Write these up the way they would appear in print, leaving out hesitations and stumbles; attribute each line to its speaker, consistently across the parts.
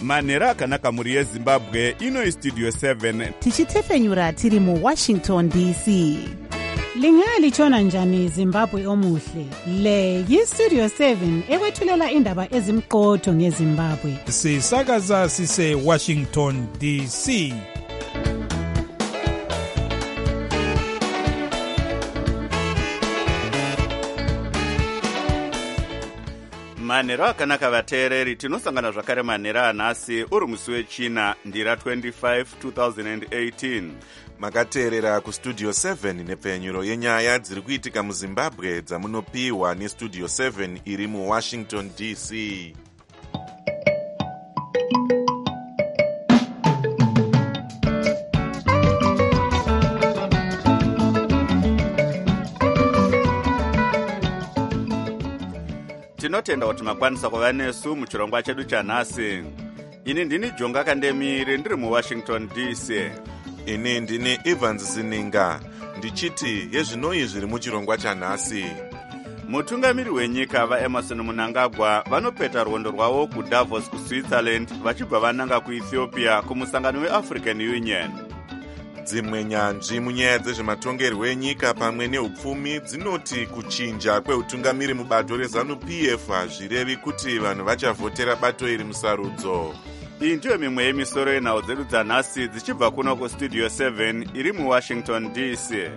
Speaker 1: manhero akanaka mhuri yezimbabwe. Ino istudio 7
Speaker 2: tichitefenyura tiri muWashington DC.
Speaker 3: Lingalitshona njani Zimbabwe omuhle? Le yistudio 7 ekwethulela indaba ezimqotho ngeZimbabwe.
Speaker 4: Sisakaza sise Washington DC.
Speaker 1: manhero akanaka vateereri, tinosangana zvakare manhero anhasi uri musi wechina ndira 25 2018.
Speaker 5: makateerera kustudio 7 nepfenyuro yenyaya dziri kuitika muzimbabwe dzamunopiwa nestudio 7 iri muwashington DC.
Speaker 1: tinotenda kuti makwanisa kuva nesu muchirongwa chedu chanhasi. Ini ndini Jonga Kandemire ndiri muWashington DC.
Speaker 5: Ini ndini Evans Zininga ndichiti yezvinoi zviri muchirongwa chanhasi.
Speaker 1: Mutungamiri wenyika vaEmerson Mnangagwa vanopeta rwendo rwavo kuDavos kuSwitzerland vachibva vananga kuEthiopia kumusangano weAfrican Union.
Speaker 5: Dzimwe nyanzvi munyaya dzezvematongerwo enyika pamwe neupfumi dzinoti kuchinja kweutungamiri mubato reZANU-PF hazvirevi kuti vanhu vachavhotera bato iri musarudzo.
Speaker 1: Iyi ndiyo mimwe yemisoro yenhau dzedu dzanhasi dzichibva kuno kustudio 7 iri muWashington DC.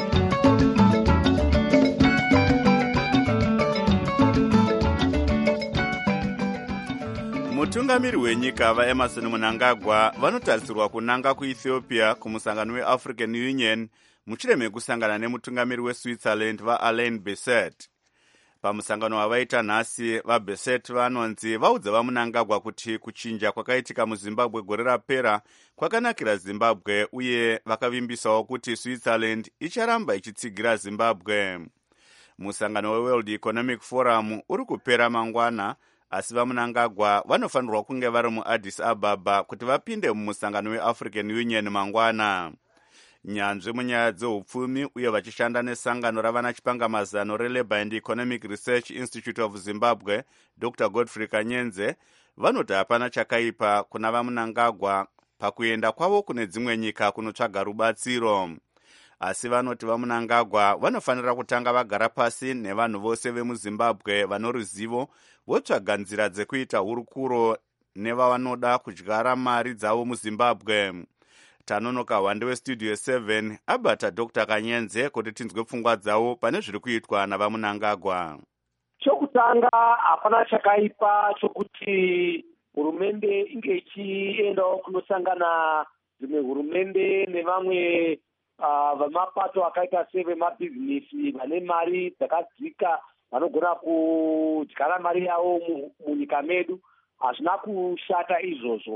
Speaker 1: Mutungamiri wenyika vaEmerson Mnangagwa vanotarisirwa kunanga kuEthiopia kumusangano weAfrican Union mushure mekusangana nemutungamiri weSwitzerland vaAlain Berset. Pamusangano wavaita nhasi, vaBerset vanonzi vaudza vaMnangagwa kuti kuchinja kwakaitika muZimbabwe gore rapera kwakanakira Zimbabwe uye vakavimbisawo kuti Switzerland icharamba ichitsigira Zimbabwe. Musangano weWorld Economic Forum uri kupera mangwana, asi vaMnangagwa vanofanirwa kunge vari muAddis Ababa kuti vapinde mumusangano weAfrican Union mangwana. Nyanzvi munyaya dzeupfumi uye vachishanda nesangano ravana chipangamazano reLabour and Economic Research Institute of Zimbabwe, Dr. Godfrey Kanyenze, vanoti hapana chakaipa kuna vaMnangagwa pakuenda kwavo kune dzimwe nyika kunotsvaga rubatsiro. Asi vanoti vaMnangagwa vanofanira kutanga vagara pasi nevanhu vose vemuZimbabwe vano ruzivo, votsvaga nzira dzekuita hurukuro nevavanoda kudyara mari dzavo muZimbabwe. Tanonoka hwande westudio 7 abata Dr. Kanyenze kuti tinzwe pfungwa dzavo pane zviri kuitwa navaMnangagwa.
Speaker 6: Chokutanga hapana chakaipa chokuti hurumende inge ichiendawo kunosangana dzimwe hurumende nevamwe vamapato akaita sevemabhizinesi vane mari dzakadzika vanogona kudyara mari yavo munyika medu. Hazvina kushata izvozvo.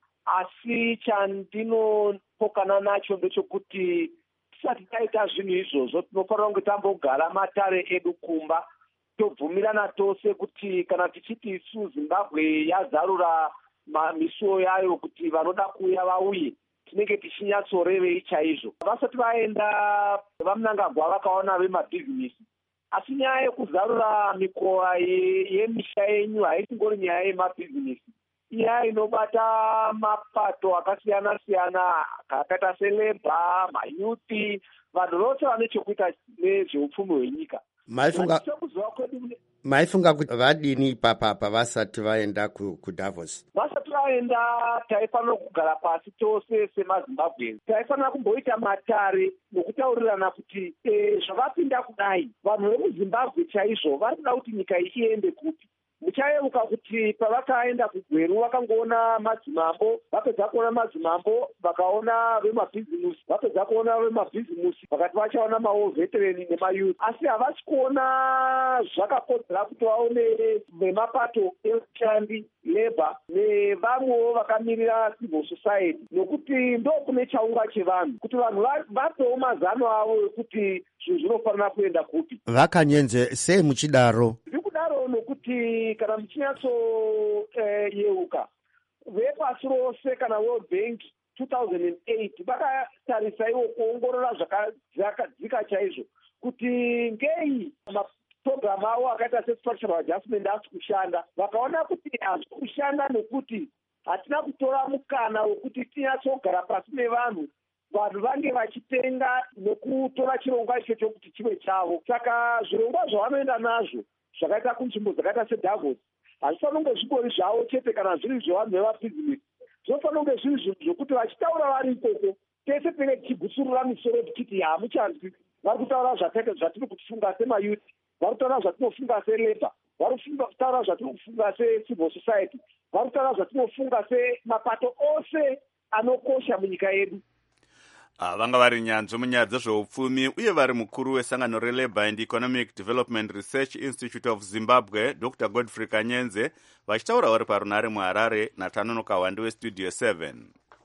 Speaker 6: Asi chandinopokana nacho ndechekuti tisati taita zvinhu izvozvo tinofanira kunge tambogara matare edu kumba, tobvumirana tose kuti kana tichiti isu Zimbabwe yazarura misuwo yayo kuti vanoda kuuya vauye, tinenge tichinyatsorevei chaizvo. Vasati vaenda vaMnangagwa vakaona vemabhizinesi. Asi nyaya yekuzarura mikova yemisha yenyu haisingori nyaya yemabhizinesi. Iya inobata mapato akasiyana-siyana akaita seLabour, mayuti, vanhu vose vane chekuita nezveupfumi hwenyika.
Speaker 7: Maifunga kuti vadini ipapa pavasati vaenda kuDavos?
Speaker 6: Vasati vaenda taifanira kugara pasi tose semaZimbabwe. Taifanira kumboita matare nokutaurirana kuti zvavapinda kudai vanhu vemuZimbabwe chaizvo vari kuda kuti nyika iende kupi. Muchayeuka kuti pavakaenda kuGweru vakangoona madzimambo, vapedza kuona madzimambo vakaona vemabhizimusi, vapedza kuona vemabhizimusi vakati vachaona maovhetereni nemayuthi. Asi havasi kuona zvakakodzera kuti vaone vemapato eushandi, Labour nevamwewo vakamirira civil society, nokuti ndokune chaunga chevanhu kuti vanhu vapewo mazano avo ekuti zvinhu zvinofanira kuenda kupi.
Speaker 7: Vakanyenze sei muchidaro?
Speaker 6: Nokuti kana muchinyatsoyeuka vepasi rose kana World Bank 2008 vakatarisa iwo kuongorora zvakadzika chaizvo kuti ngei mapurogiramu avo akaita sestructural adjustment asi kushanda. Vakaona kuti hazvi kushanda nekuti hatina kutora mukana wekuti tinyatsogara pasi nevanhu vanhu vange vachitenga nekutora chirongwa ichocho kuti chive chavo. Saka zvirongwa zvavanoenda nazvo zvakaita kunzvimbo dzakaita sedavos hazvifanira kunge zvingori zvavo chete kana zviri zvevanhu vevabhizinesi. Zvinofanira kunge zviri zvinhu zvokuti vachitaura vari ikoko tese tinenge tichigutsurura misoro tichiti hamuchanzwi. Vari kutaura zvatiri kufunga semayuti, vari kutaura zvatinofunga seleba, vari kutaura zvatinofunga secivil society, vari kutaura zvatinofunga semapato ose anokosha munyika yedu.
Speaker 1: Vanga vari nyanzvi munyaya dzezveupfumi uye vari mukuru wesangano reLabour and Economic Development Research Institute of Zimbabwe, Dr. Godfrey Kanyenze, vachitaura vari parunare muHarare naTanono Kawandi weStudio 7.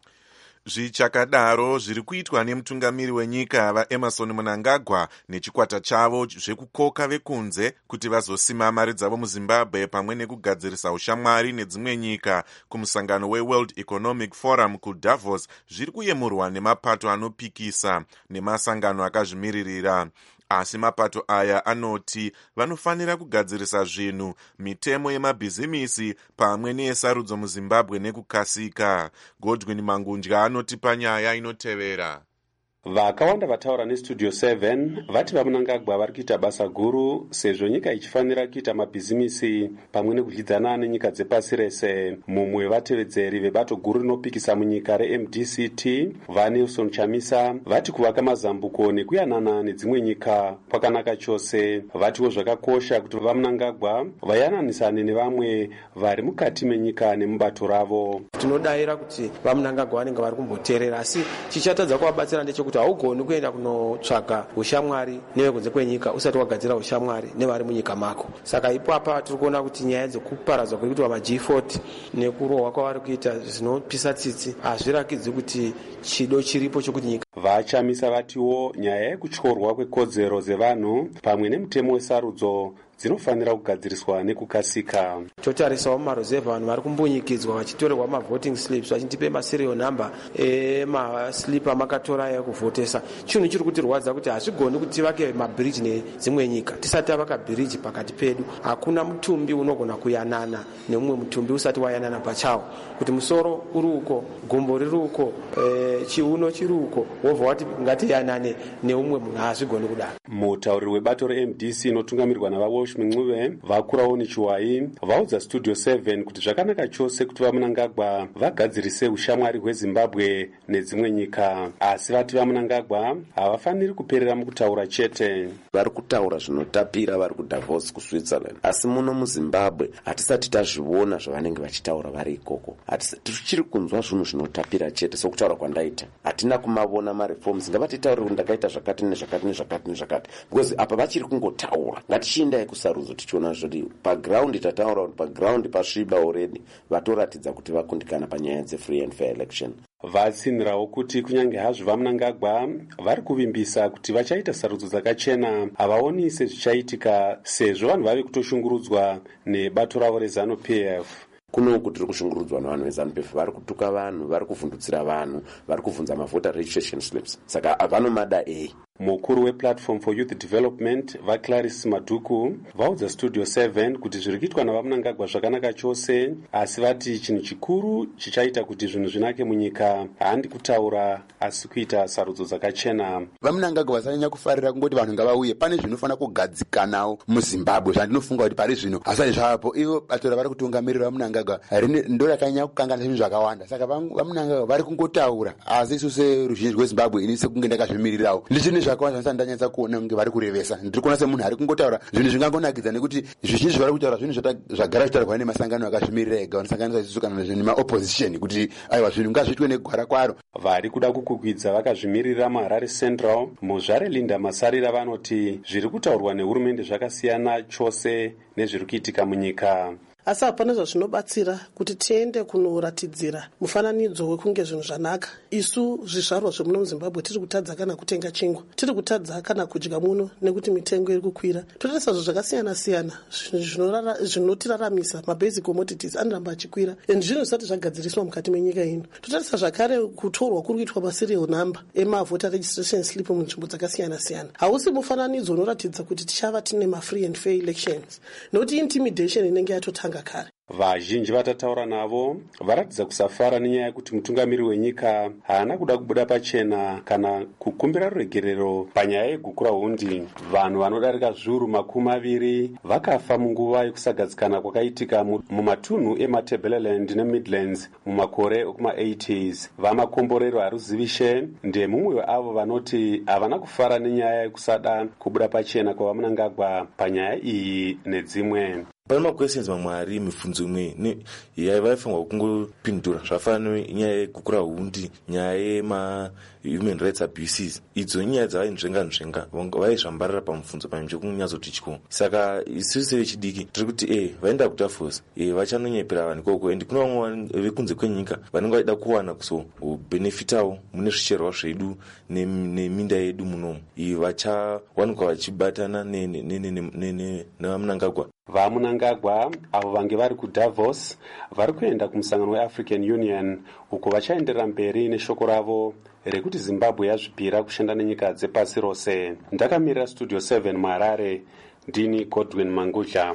Speaker 5: Zvichakadaro zviri kuitwa nemutungamiri wenyika vaEmerson Mnangagwa nechikwata chavo zvekukoka vekunze kuti vazosima mari dzavo muZimbabwe pamwe nekugadzirisa ushamwari nedzimwe nyika kumusangano weWorld Economic Forum kuDavos zviri kuyemurwa nemapato anopikisa nemasangano akazvimiririra. Asi mapato aya anoti vanofanira kugadzirisa zvinhu, mitemo yemabhizimisi pamwe neyesarudzo muZimbabwe nekukasika. Godwin Mangunja anoti panyaya inotevera.
Speaker 8: Vakawanda vataura neStudio 7 vati vaMnangagwa vari kuita basa guru sezvo nyika ichifanira kuita mabhizimisi pamwe nekudyidzana nenyika dzepasi rese. Mumwe wevatevedzeri vebato guru rinopikisa munyika reMDCT vaNelson Chamisa vati kuvaka mazambuko nekuyanana nedzimwe nyika kwakanaka chose. Vatiwo zvakakosha kuti vaMnangagwa vayananisane nevamwe vari mukati menyika nemubato ravo.
Speaker 9: Tinodayira kuti vaMnangagwa vanenge vari kumboteerera, asi chichatadza kuvabatsira ndechekuti haugoni kuenda kunotsvaga ushamwari nevekunze kwenyika usati wagadzira ushamwari nevari munyika mako. Saka ipapa tiri kuona kuti nyaya dzekuparadzwa kuri kuitwa maG40 nekurohwa kwavari kuita zvinopisa tsitsi hazvirakidzi kuti chido chiripo chokuti nyika.
Speaker 8: Vachamisa vatiwo nyaya yekutyorwa kwekodzero dzevanhu pamwe nemutemo wesarudzo dzinofanira kugadziriswa nekukasika.
Speaker 9: Totarisawo mumarozevha vanhu vari kumbunyikidzwa vachitorerwa mavoting slips vachindipe maserial number emaslip amakatora ekuvhotesa. Chinhu chiri kutirwadza kuti hazvigoni kuti tivake mabhiriji nedzimwe nyika tisati tavaka bhiriji pakati pedu. Hakuna mutumbi unogona kuyanana nemumwe mutumbi usati wayanana pachawo, kuti musoro uri uko, gumbo riri uko, chiuno chiri uko, wobva wati ngatiyanane neumwe munhu. Hazvigoni kudaro.
Speaker 8: Mutauriri webato reMDC inotungamirwa navaWalsh Mncube vakurawo nechiwai vaudza Studio 7 kuti zvakanaka chose kuti vaMnangagwa vagadzirise ushamwari hweZimbabwe nedzimwe nyika, asi vati vaMnangagwa havafaniri kuperera mukutaura chete.
Speaker 10: Vari kutaura zvinotapira vari kuDavos kuSwitzerland, asi muno muZimbabwe hatisati tazviona zvavanenge vachitaura vari ikoko. Tichiri kunzwa zvinhu zvinotapira chete sokutaura kwandaita. Hatina kumavona mareforms, ngavatitaure kuti ndakaita zvakati nezvakati nezvakati nezvakati, because apa vachiri kungotaura. Ngatichienda kusarudzo tichiona kuti paground tataura kuti paground pasviba already, vatoratidza kuti vakundikana panyaya dzefree and fair election.
Speaker 8: Vatsinirawo kuti kunyange hazvo vaMnangagwa vari kuvimbisa kuti vachaita sarudzo dzakachena, havaoni sezvichaitika sezvo vanhu vave kutoshungurudzwa nebato ravo reZANU-PF.
Speaker 10: Kunoku tiri kushungurudzwa navanhu veZANU-PF, vari kutuka vanhu, vari kuvhundutsira vanhu, vari kuvhunza mavota registration slips. Saka vanomada
Speaker 8: Mukuru wePlatform for Youth Development vaClarice Maduku vaudza Studio 7 kuti zviri kuitwa navaMnangagwa zvakanaka chose, asi vati chinhu chikuru chichaita kuti zvinhu zvinake munyika handi kutaura asi kuita sarudzo dzakachena.
Speaker 11: VaMnangagwa vasanyanya kufarira kungoti vanhu ngavauye, pane zvinofanira kugadzikanawo muZimbabwe zvandinofunga kuti pari zvino hasati zvapo. Ivo bato ravari kutungamirira vaMnangagwa ndo rakanyanya kukangana zvinhu zvakawanda, saka vaMnangagwa vari kungotaura asi isu seruzhinji rweZimbabwe ini sekunge ndakazvimirirawo ndichini zvakawanda zvisati ndanyatsa kuona kunge vari kurevesa. Ndiri kuona semunhu ari kungotaura zvinhu zvingangonakidza nekuti zvizhinji vari kutaura zvinhu zvagara zvitaurwa nemasangano akazvimirira ega anosanganisa isusu kana nemaopposition kuti aiwa zvinhu ngazviitwe negwara kwaro.
Speaker 8: Vari kuda kukwikwidzwa vakazvimirira muHarare Central muzvare Linda Masarira vanoti zviri kutaurwa nehurumende zvakasiyana chose nezviri kuitika munyika.
Speaker 12: Asi hapana zvazvinobatsira kuti tiende kunoratidzira mufananidzo wekunge zvinhu zvanaka. Isu zvizvarwa zvemuno muZimbabwe tiri kutadza kana kutenga chingwa, tiri kutadza kana kudya muno nekuti mitengo iri kukwira. Totarisa zvinhu zvakasiyana siyana zvinotiraramisa, mabasic commodities anoramba achikwira and zvinhu zvisati zvagadziriswa mukati menyika ino. Totarisa zvakare kutorwa kuri kuitwa maserial number emavota registration slip munzvimbo dzakasiyana siyana. Hausi mufananidzo unoratidza kuti tichava tine mafree and fair elections, nokuti intimidation inenge yatotanga kutanga kare.
Speaker 8: Vazhinji vatataura navo varatidza kusafara nenyaya yekuti mutungamiri wenyika haana kuda kubuda pachena kana kukumbira ruregerero panyaya yegukura hundi. Vanhu vanodarika zviuru 20 vakafa munguva yekusagadzikana kwakaitika mumatunhu eMatabeleland neMidlands mumakore okuma-80s. Vamakomborero haruzivishe ndemumwe weavo vanoti havana kufara nenyaya yekusada kubuda pachena kwavamunangagwa panyaya iyi nedzimwe.
Speaker 13: Pane maquestions mamwe ari mibvunzo imwe yavaifanirwa kungopindura zvakafanana nenyaya yekukura hundi, nyaya yema-human rights abuses. Idzo inyaya dzavainzvenga vaizvambarira pamubvunzo pamwe kunyatsoti chiko. Saka isusu sevechidiki tiri kuti vaenda kudavos vachanonyepera vanhu ikoko, and kuna vamwe vekunze kwenyika vanenge vaida kuwana kubenefitawo mune zvicherwa zvedu neminda yedu munomu. Vachawanikwa vachibatana nevamunangagwa.
Speaker 8: Vamunangagwa avo vange vari kuDavos vari kuenda kumusangano weAfrican Union uko vachaenderera mberi neshoko ravo rekuti Zimbabwe yazvipira kushanda nenyika dzepasi rose. Ndakamirira Studio 7 muHarare, ndini Godwin Mangudla.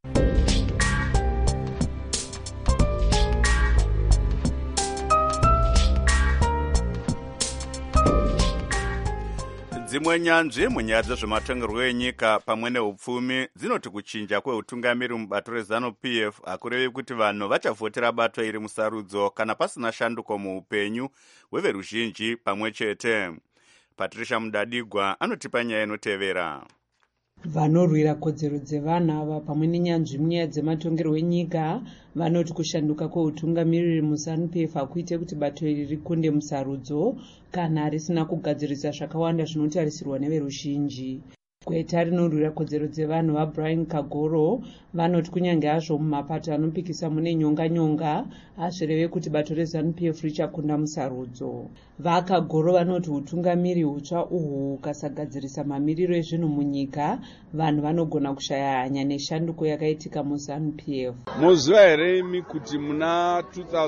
Speaker 1: Dzimwe nyanzvi munyaya dzezvematongerwo enyika pamwe neupfumi dzinoti kuchinja kweutungamiri mubato reZANU-PF hakurevi kuti vanhu vachavhotera bato iri musarudzo kana pasina shanduko muupenyu hweveruzhinji pamwe chete. Patricia Mudadigwa anotipa nyaya inotevera.
Speaker 14: Vanorwira kodzero dzevanhu ava pamwe nenyanzvi munyaya dzematongerwo enyika vanoti kushanduka kweutungamiriri muZANU-PF hakuite kuti bato iri rikunde musarudzo kana risina kugadzirisa zvakawanda zvinotarisirwa neveruzhinji. Gweta rinorwira kodzero dzevanhu vaBrian Kagoro vanoti kunyange hazvo mumapato anopikisa mune nyonga hazvireve kuti bato reZANU-PF richakunda musarudzo. VaKagoro vanoti utungamiri hutsva uhwu hukasagadzirisa mamiriro ezvinhu munyika vanhu vanogona kushaya hanya neshanduko yakaitika muZANU-PF.
Speaker 15: Muziva here imi kuti muna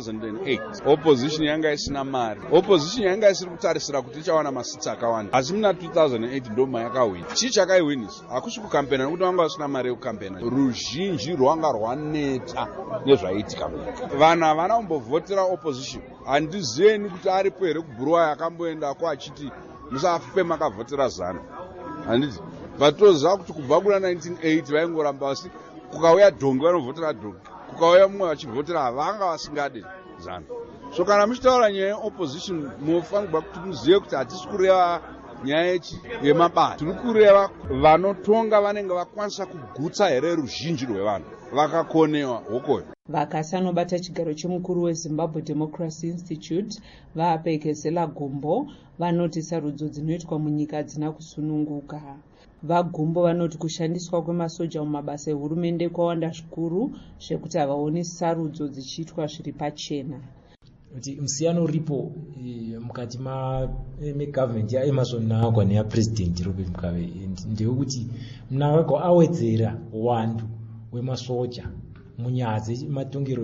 Speaker 15: 2008 opposition yanga isina mari, opposition yanga isiri kutarisira kuti ichawana masitsi akawanda, asi muna 2008 ndo mayakawina. Chakaiwinisa hakusi kukampena nekuti vanga vasina mari yekukampena, ruzhinji rwanga rwaneta nezvaitika munyika. Vanhu havana kumbovhotera opposition. Handizeni kuti aripo here kubhuruwa akamboendako achiti musafe makavhotera ZANU. Handiti vatoziva kuti kubva kuna 1980 vaingoramba vasi kukauya dhongi vanovhotera dhongi, kukauya mumwe vachivhotera vanga vasingade ZANU. So kana muchitaura nyaya yeopposition munofanirwa kuti muzive kuti hatisi kureva nyaya yemabasa, tiri kureva vanotonga vanenge vakwanisa kugutsa here ruzhinji rwevanhu vakakonewa hokoyo.
Speaker 14: Vakasanobata chigaro chemukuru weZimbabwe Democracy Institute vapekezela Gumbo vanoti sarudzo dzinoitwa munyika hadzina kusununguka. VaGumbo vanoti kushandiswa kwemasoja mumabasa ehurumende kwawanda zvikuru zvekuti havaoni sarudzo dzichiitwa zviri pachena.
Speaker 16: Kuti musiyano uripo mukati megovernment yaEmmerson Mnangagwa neyapresident Robert Mugabe ndewekuti Mnangagwa awedzera uwandu wemasoja munyaya dzematongero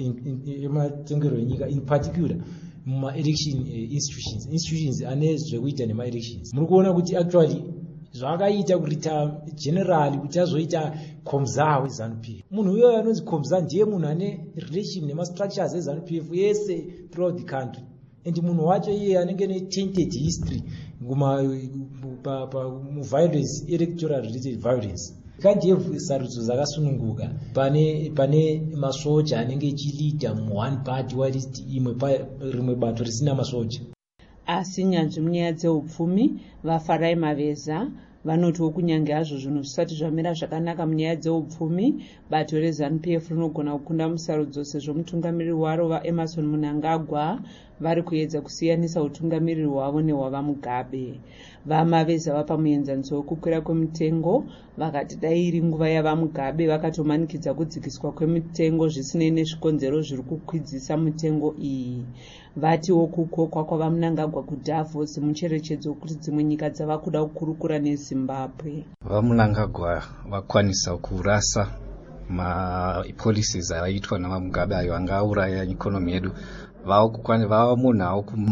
Speaker 16: enyika in particular muma-election institutions ane zvekuita nema-elections. Muri kuona kuti actually zvakaita kurita generali kuti azoita Komza weZANU-PF. Munhu uyo anonzi Komza ndiye munhu ane relation nemastructures eZANU-PF yese throughout the country, and munhu wacho iye anenge ne-tainted history mu-violence, electoral related violence. Kandiye sarudzo dzakasununguka pane masoja anenge echilida mu-one party whilst rimwe bato risina masoja.
Speaker 14: Asi nyanzvi munyaya dzeupfumi vaFarai Maveza vanotiwo kunyange hazvo zvinhu zvisati zvamira zvakanaka munyaya dzeupfumi bato reZANU-PF rinogona kukunda musarudzo sezvo mutungamiriri waro vaEmmerson Mnangagwa vari kuedza kusiyanisa utungamiriri hwavo nehwavaMugabe. VaMaveza vapa muenzaniso wekukwira kwemitengo vakati dai iri nguva yavaMugabe vakatomanikidza kudzikiswa kwemitengo zvisinei nezvikonzero zviri kukwidzisa mitengo iyi. Vatiwo kukokwa kwavaMnangagwa kuDavos mucherechedzo wekuti dzimwe nyika dzava kuda kukurukura neZimbabwe.
Speaker 17: VaMnangagwa vakwanisa kurasa mapolicies avaitwa navaMugabe ayo angauraya ikonomi yedu. Vava munhu avo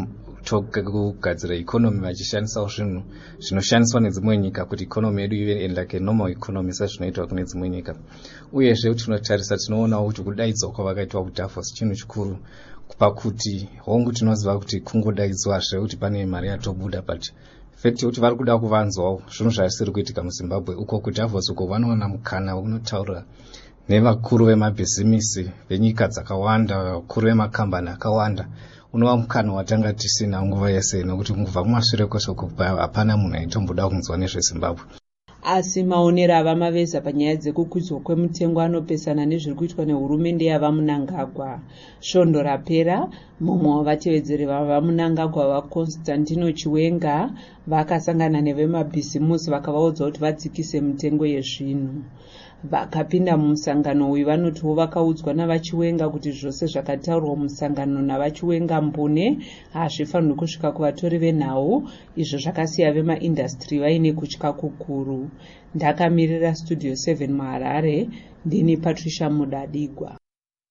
Speaker 17: kugadzira ikonomi vachishandisawo zvinhu zvinoshandiswa nedzimwe nyika kuti ikonomi yedu ive like normal economy sezvinoitwa kune dzimwe nyika. Uyezve tinotarisa tinoonawo kuti kudaidzwa kwavakaitwa kuDavos chinhu chikuru pakuti hongu tinoziva kuti kungodaidzwazve kuti pane mari yatobuda, but fact kuti vari kuda kuvanzwawo zvinhu zvisiri kuitika muZimbabwe. Uko kuDavos uko vanowana mukana wekunotaura nevakuru vemabhizimisi venyika dzakawanda, vakuru vemakambani akawanda. Unova mukana watanga tisina nguva yese, nekuti kubva kumashure kwese hapana munhu aitomboda kunzwa nezveZimbabwe.
Speaker 14: Asi maonero avamaveza panyaya dzekukwidza kwemutengo anopesana nezviri kuitwa nehurumende yavaMnangagwa. Svondo rapera, mumwe wavatevedzeri vavaMnangagwa vaConstantino Chiwenga vakasangana nevemabhizimusi vakavaudza kuti vadzikise mitengo yezvinhu. Vakapinda mumusangano uyu vanotiwo vakaudzwa navaChiwenga kuti zvose zvakataurwa mumusangano navaChiwenga mbune hazvifanirwi kusvika kuvatori venhau, izvo zvakasiya vemaindastry vaine kutya kukuru. Ndakamirira Studio 7 muHarare, ndini Patricia Mudadigwa.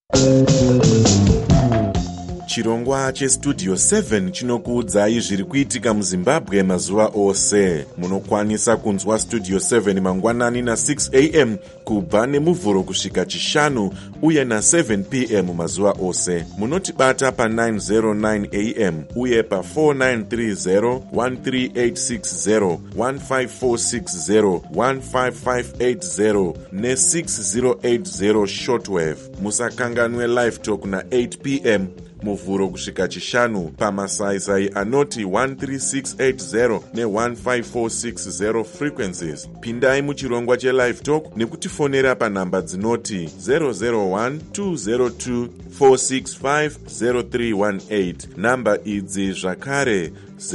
Speaker 5: Chirongwa cheStudio 7 chinokuudzai zviri kuitika muZimbabwe mazuva ose. Munokwanisa kunzwa Studio 7 mangwanani na6 am kubva nemuvhuro kusvika chishanu uye na7 pm mazuva ose. Munotibata pa909 am uye pa4930, 13860, 15460, 15580 ne6080 shortwave. Musakanganwe live talk na8 pm muvhuro kusvika chishanu pamasaisai anoti 13680 ne15460 frequencies. Pindai muchirongwa chelive talk nekutifonera panhamba dzinoti 001-202-465-0318. Namba idzi zvakare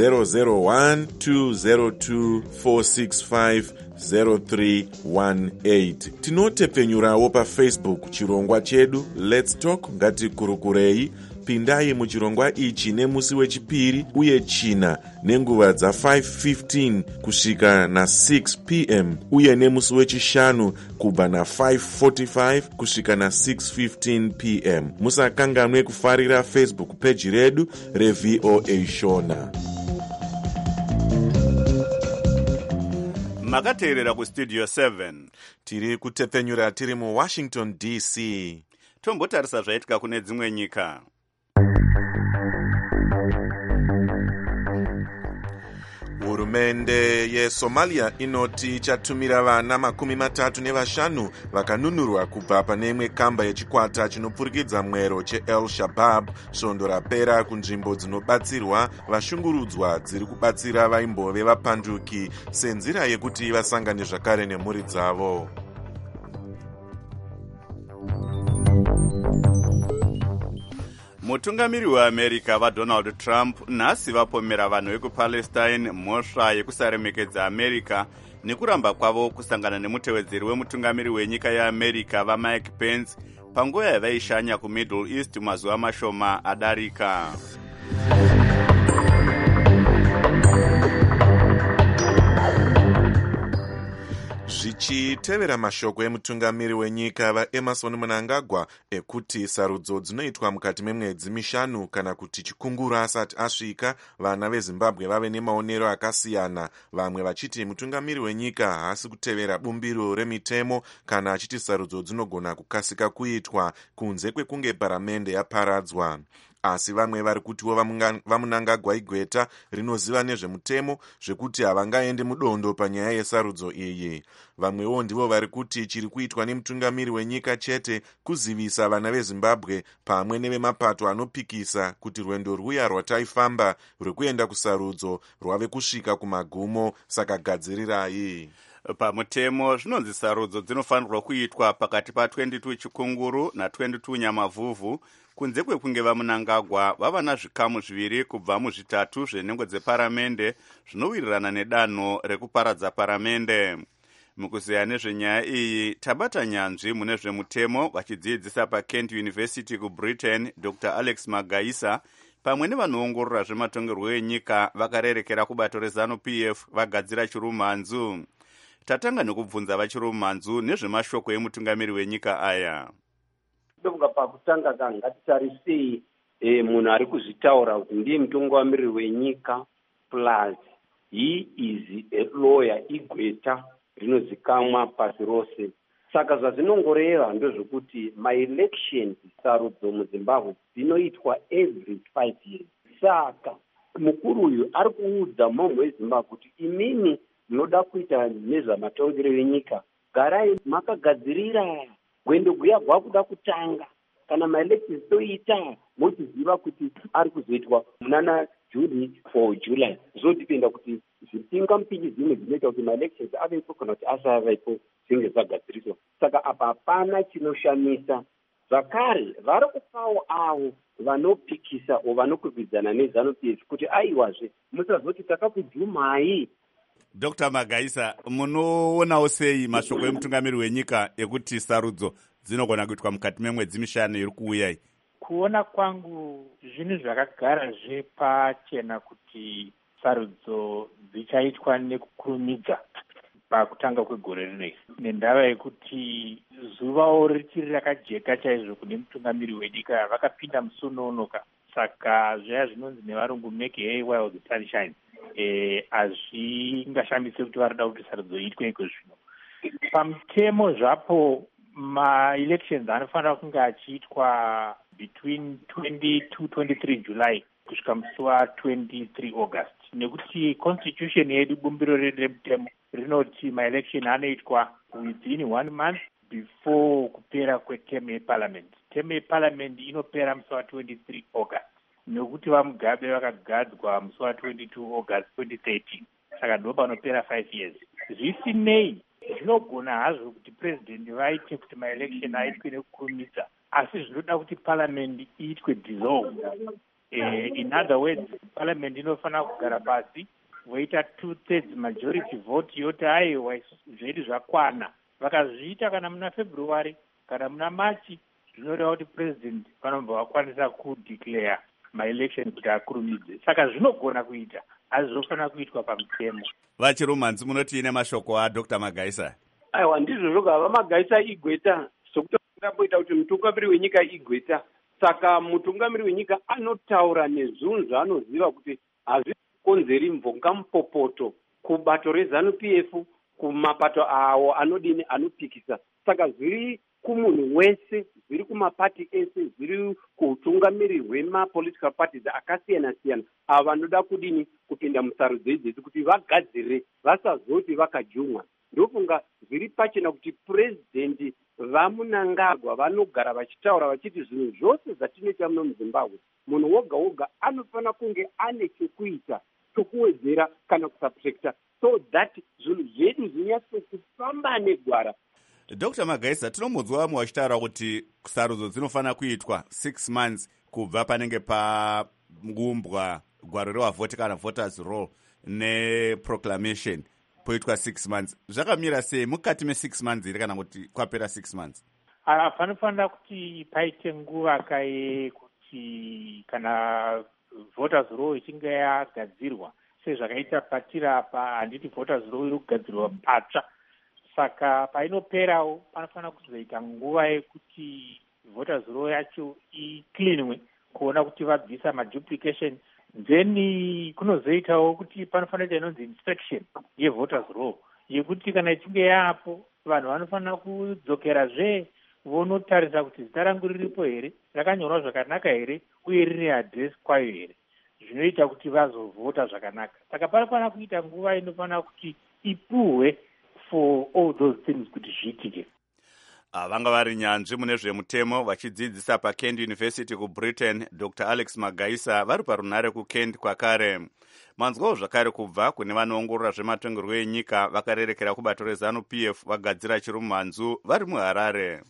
Speaker 5: 001-202-465-0318. Tinotepfenyurawo paFacebook chirongwa chedu Let's Talk ngatikurukurei. Pindai muchirongwa ichi nemusi wechipiri uye china nenguva dza5:15 kusvika na6 pm uye nemusi wechishanu kubva na5:45 kusvika na6:15 pm. Musakanganwe kufarira Facebook page redu reVOA Shona.
Speaker 1: Makateerera kuStudio 7.
Speaker 5: Tiri kutepfenyura tiri muWashington DC.
Speaker 1: Tombotarisa zvaitika kune dzimwe nyika.
Speaker 5: Hurumende yeSomalia inoti chatumira vana 35 vakanunurwa kubva pane imwe kamba yechikwata chinopfurikidza mwero cheEl Shabab svondo rapera kunzvimbo dzinobatsirwa vashungurudzwa dziri kubatsira vaimbove vapanduki senzira yekuti vasangane zvakare nemhuri dzavo.
Speaker 1: Mutungamiri weAmerica vaDonald Trump nhasi vapomera vanhu vekuPalestine mhosva yekusaremekedza America nekuramba kwavo kusangana nemutevedzeri wemutungamiri wenyika yeAmerica vaMike Pence panguva yavaishanya kuMiddle East mazuva mashoma adarika.
Speaker 5: Zvichitevera mashoko emutungamiri wenyika vaEmerson Mnangagwa ekuti sarudzo dzinoitwa mukati memwedzi mishanu kana kuti chikunguru asati asvika, vana veZimbabwe vave nemaonero akasiyana, vamwe vachiti mutungamiri wenyika haasi kutevera bumbiro remitemo kana achiti sarudzo dzinogona kukasika kuitwa kunze kwekunge paramende yaparadzwa. Asi vamwe vari kutiwo vaMnangagwa igweta rinoziva nezvemutemo zvekuti havangaende mudondo panyaya yesarudzo iyi. Vamwewo ndivo vari kuti chiri kuitwa nemutungamiri wenyika chete kuzivisa vana veZimbabwe pamwe nevemapato anopikisa kuti rwendo rwuya rwataifamba rwekuenda kusarudzo rwave kusvika kumagumo, saka gadzirirai.
Speaker 1: Pamutemo zvinonzi sarudzo dzinofanirwa kuitwa pakati pa22 chikunguru na22 nyamavhuvhu, kunze kwekunge vaMnangagwa vava nazvikamu zviviri kubva muzvitatu zvenhengo dzeparamende zvinowirirana nedanho rekuparadza paramende. Mukuzeya nezvenyaya iyi tabata nyanzvi mune zvemutemo vachidzidzisa paKent University kuBritain Dr. Alex Magaisa pamwe nevanoongorora zvematongerwo enyika vakarerekera kubato reZANU-PF vagadzira chirumhanzu. Tatanga nekubvunza vachirumhanzu nezvemashoko emutungamiri wenyika aya.
Speaker 6: Ndobva pakutanga ngatisarisei
Speaker 18: munhu ari kuzvitaura kuti ndiye mutungamiriri wenyika plus he is a lawyer, igweta rinozikamwa pasi rose. Saka zvazvinongoreva ndezvekuti maelection sarudzo muzimbabwe dzinoitwa every 5 years. Saka mukuru uyu ari kuudza mambo wezimbabwe kuti imini munoda kuita nezvamatongero enyika, garai makagadzirira gwendo guya gwakuda kutanga. Kana maelections toita mochiziva kuti ari kuzoitwa munana Juni or July. Zvodipenda kuti zvipinga mupinyi dzimwe dzinoita kuti maelections avepo kana kuti asavapo zvinge zvagadziriswa. Saka apa hapana chinoshamisa. Zvakare vari kupawo avo vanopikisa o vanokwikwidzaana neZANU-PF kuti aiwazve musazoti takakujumai.
Speaker 1: Dr. Magaisa, munoonawo sei mashoko emutungamiri wenyika ekuti sarudzo dzinogona kuitwa mukati memwedzi mishanu iri kuuya?
Speaker 19: Kuona kwangu zvinhu zvakagarazve pachena kuti sarudzo dzichaitwa nekukurumidza pakutanga kwegore rineri, nendava yekuti zuvawo richiri rakajeka chaizvo kune mutungamiri wenyika vakapinda musononoka. Saka zvaya zvinonzi nevarungu make hay while the sun shines hazvingashamise kuti varida kuti sarudzo iitwe iko zvino. Pamutemo zvapo ma-elections anofanira kunge achiitwa between 22-23 July kusvika musi wa23 August, nekuti constitution yedu bumbiro redu remutemo rinoti ma-election anoitwa within 1 month before kupera kwetemu yeparliament. Temu yeparliament inopera musi wa23 August, nekuti vamugabe vakagadzwa musi wa22 August 2013. Saka ndo panopera 5 years. Zvisinei, zvinogona hazvo kuti president vaite kuti ma-election aitwe nekukurumidza, asi zvinoda kuti parliament iitwe dissolve. In other words, parliament inofanira kugara pasi voita 2/3 majority vote yoti aiwa zvedu zvakwana. Vakazviita kana muna February kana muna March, zvinoreva kuti president vanobva vakwanisa kudeclare ma-election kuti akurumidze. Saka zvinogona kuita, asi zvofanira kuitwa pamutemo.
Speaker 1: Vachirumanzi munoti ine mashoko aDr. Magaisa?
Speaker 18: Aiwa, ndizvo zvoga vamagaisa igweta sokuti ndapoita kuti mutungamiri wenyika igweta. Saka mutungamiri wenyika anotaura nezvinhu zvaanoziva kuti hazvikonzeri mvongamupopoto kubato reZANU-PF, kumapato awo anodini anopikisa. Saka zviri kumunhu wese, zviri kumapati ese, zviri kuutungamiri hwemapolitical parties akasiyana-siyana ava vanoda kudini kupinda musarudzo idzidzi kuti vagadzirire vasazoti vakajumwa. Ndofunga zviri pachena kuti purezidendi vaMunangagwa vanogara vachitaura vachiti zvinhu zvose zvatinoita muno muZimbabwe, munhu woga woga anofanira kunge ane chekuita chokuwedzera kana kusubtracta so that zvinhu zvedu zvinyatso kufamba negwara.
Speaker 1: Dr. Magaisa, tinomudzwa vamwe vachitaura kuti sarudzo dzinofanira kuitwa 6 months kubva panenge pangumbwa gwaro rewavhoti kana voters roll neproclamation poitwa 6 months. Zvakamira sei mukati me6 months iri kana kuti kwapera 6 months?
Speaker 19: Panofanira kuti paite nguva kuti kana voters roll ichinge yagadzirwa sezvakaita patira apa, handiti voters roll iri kugadzirwa patsva. Saka painoperawo panofanira kuzoita nguva yekuti voters roll yacho icleanwe kuona kuti vabvisa maduplication. Then kunozoitawo kuti panofanira inonzi inspection yevoters roll yekuti kana ichinge yapo vanhu vanofanira kudzokerazve vonotarisa kuti zita rangu riripo here, rakanyorwa zvakanaka here, uye rine address kwayo here, zvinoita kuti vazovhota zvakanaka. Saka panofanira kuita nguva inofanira kuti ipuhwe for all those things kuti zviitike.
Speaker 1: Vanga vari nyanzvi mune zvemutemo vachidzidzisa paKent University kuBritain, Dr. Alex Magaisa vari parunare kuKent kwakare. Manzwawo zvakare kubva kune vanoongorora zvematongerwo enyika vakarerekera kubato reZANU-PF vagadzira chirumanzu vari muHarare.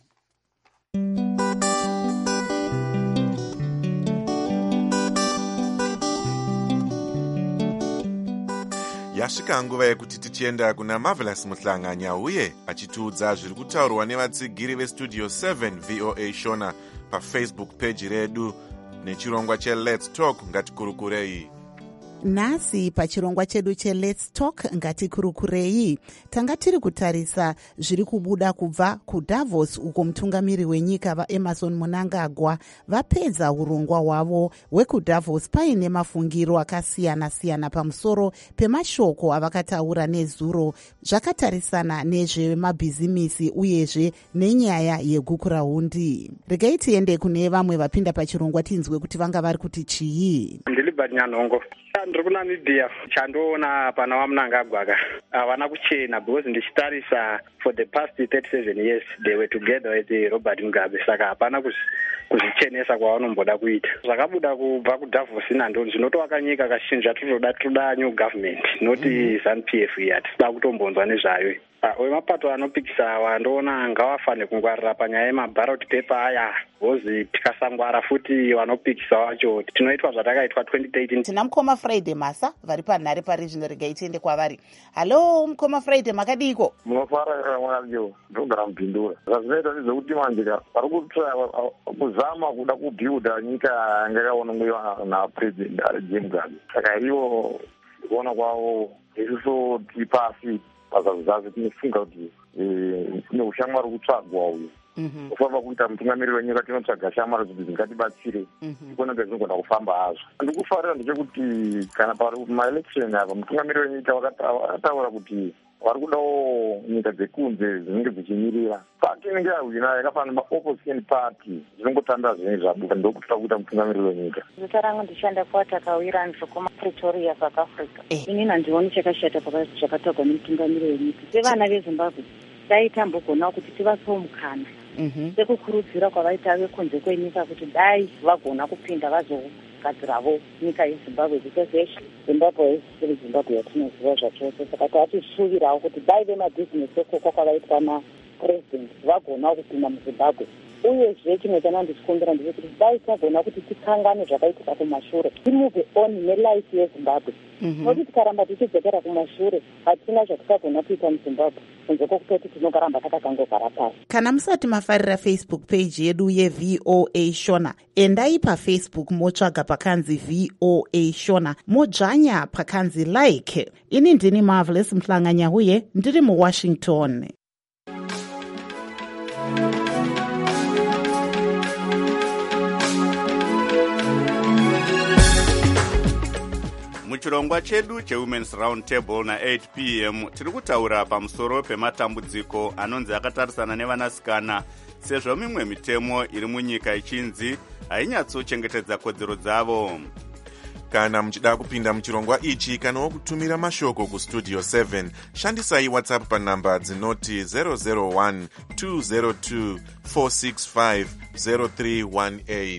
Speaker 5: Yasvika nguva yekuti tichienda kuna Marvelous Muhlanganya uye achitiudza zviri kutaurwa nevatsigiri vestudio 7 VOA Shona paFacebook page redu nechirongwa cheLet's Talk Ngatikurukurei.
Speaker 2: Nhasi pachirongwa chedu cheLet's Talk ngatikurukurei, tanga tiri kutarisa zviri kubuda kubva kuDavos uko mutungamiri wenyika vaEmmerson Mnangagwa vapedza urongwa hwavo hwekuDavos paine mafungiro akasiyana-siyana pamusoro pemashoko avakataura nezuro zvakatarisana nezvemabhizimisi uyezve nenyaya yegukurahundi. Regai tiende kune vamwe vapinda pachirongwa tinzwe kuti vanga vari kuti chii.
Speaker 20: Ndilibert Nyanhongo. Ndiri kuNamibia. Chandoona pana vaMnangagwa havana kuchena because ndichitarisa for the past 37 years they were together with Robert Mugabe, saka hapana kuzvichenesa kwavanomboda kuita. Zvakabuda kubva kuDavos nando zvinotovaka nyika kachinja, toda new government, noti ZANU-PF iyi hatisida kutombonzwa nezvayo. Wemapato anopikisa awa ndoona ngavafane kungwarira panyaya yemaballot paper aya, hozi tikasangwara futi vanopikisa wacho tinoitwa zvatakaitwa 2013.
Speaker 2: Tina Mukoma Friday Masa vari panhare paRegional. Regai tiende kwavari. Halo Mukoma Friday, makadiko?
Speaker 21: Munofara mwanavyo ndogara mupindura. Zvazvinoita ndezvekuti manjika vari kuzama kuda kubuilda nyika yanga yakaonongwa napresident James Mugabe. Saka ivo kuona kwavo isisoti pasi pazazvizazi tinofunga kuti kune ushamwari kutsvagwa uyu. Kufamba kuita mutungamiri wenyika tinotsvaga shamwari kuti dzingatibatsire ikonenge zvinogona kufamba hazvo. Ndikufarira ndechekuti kana pamaelection apa mutungamiri wenyika vakataura kuti vari kudawo nyika dzekunze dzinenge dzichimirira pati inenge yahwina yakafanana maopposition party dzinongotanda zvinenge zvabuda ndokutoda kuita mutungamiri wenyika.
Speaker 22: Zita rangu ndichanda kwatakawira ndikoma Pretoria, South Africa. Inini handioni chakashata pakati zvakatagwa nemutungamiri wenyika. Sevana veZimbabwe taitambogonawo kuti tivapewo mukana sekukurudzira kwavaita vekunze kwenyika kuti dai vagona kupinda vazogadzirawo nyika yeZimbabwe, because Zimbabwe isiri Zimbabwe yatinoziva zvachose. Saka tatisuvirawo kuti dai vemabhizinesi ekoko kwavaitwa napresident vagonawo kupinda muZimbabwe. Uyezve chimwe chana ndichikumbira ndechekuti dai tagona kuti tikangane zvakaitika kumashure, timove on nelife yeZimbabwe. Nokuti tikaramba tichidzokera kumashure hatina zvatikagona kuita muZimbabwe kunze kwokutoti tinokaramba takakangogara pasi.
Speaker 2: Kana musati mafarira Facebook page yedu yeVOA Shona, endai paFacebook motsvaga pakanzi VOA Shona, modzvanya pakanzi like. Ini ndini Marvelous Mhlanganya huye ndiri muWashington.
Speaker 1: Muchirongwa chedu cheWomen's Round Table na8 p.m. tiri kutaura pamusoro pematambudziko anonzi akatarisana nevanasikana, sezvo mimwe mitemo iri munyika ichinzi hainyatsochengetedza kodzero dzavo.
Speaker 5: Kana muchida kupinda muchirongwa ichi kanawo kutumira mashoko kustudio 7, shandisai WhatsApp panhamba dzinoti 001 202 465 0318.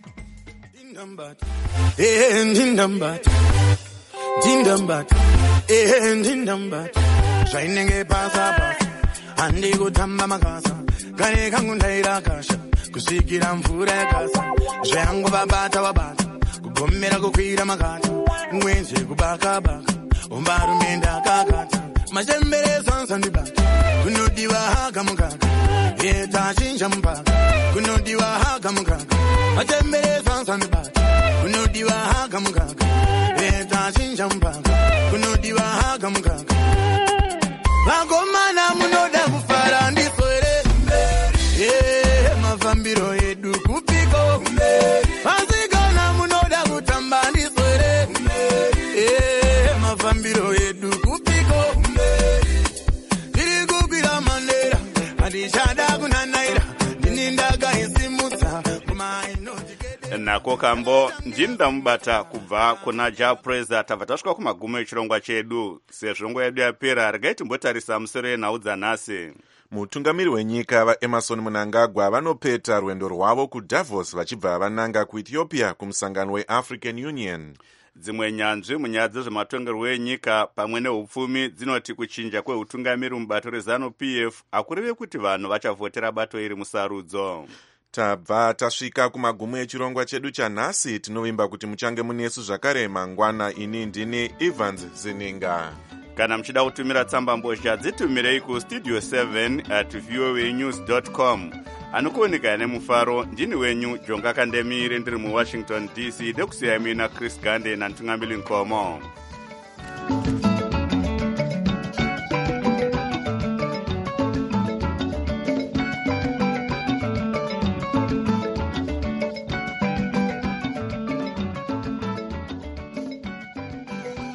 Speaker 23: Dindambat, dindambat, zvainenge pasa handi kutamba makasa, kane kangu ndairakasha, kusikira mvura yakasa, zvangu vabata, kugomera kukwira makata, mwenje kubaka, umbarumenda kakata, machembere sansa ndibata, kunodiwa haka mukaka, yeta chinja mpaka, kunodiwa haka mukaka, machembere sansa ndibata, kunodiwa haka mukaka, yeta chinja mpaka, kunodiwa haka mukaka. Vagomana munoda kufara ndiswere, mafambiro edu kupiko, vasikana munoda kutamba ndiswere, mafambiro edu kupiko, tiri kukwira mandera, hatichada kunanaira, ndinindaga isimutsa,
Speaker 1: nako kambo ndinodamubata kubva kuna japreza. tabva tasvika kumagumo echirongwa chedu. sezvo nguva yedu yapera, regai timbotarisa musoro yenhau dzanhasi.
Speaker 5: Mutungamiri wenyika vaEmmerson Mnangagwa vanopeta rwendo rwavo kuDavos vachibva vananga kuEthiopia kumusangano weAfrican Union.
Speaker 1: Dzimwe nyanzvi munyaya dzezvematongerwo enyika pamwe neupfumi dzinoti kuchinja kweutungamiri mubato reZANU-PF hakureve kuti vanhu vachavhotera bato iri musarudzo.
Speaker 5: Tabva tasvika kumagumo echirongwa chedu chanhasi. Tinovimba kuti muchange munesu zvakare mangwana. Ini ndini Evans Zininga.
Speaker 1: Kana muchida kutumira tsamba mbozha dzitumirei kustudio7@voanews.com. anokuoneka nemufaro. Ndini wenyu Jonga Kandemire ndiri muWashington DC. Ndekusiya mina Chris Gande nantungamili Nkomo.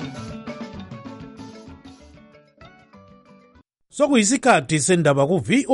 Speaker 3: Sokuyisikhathi sendaba ku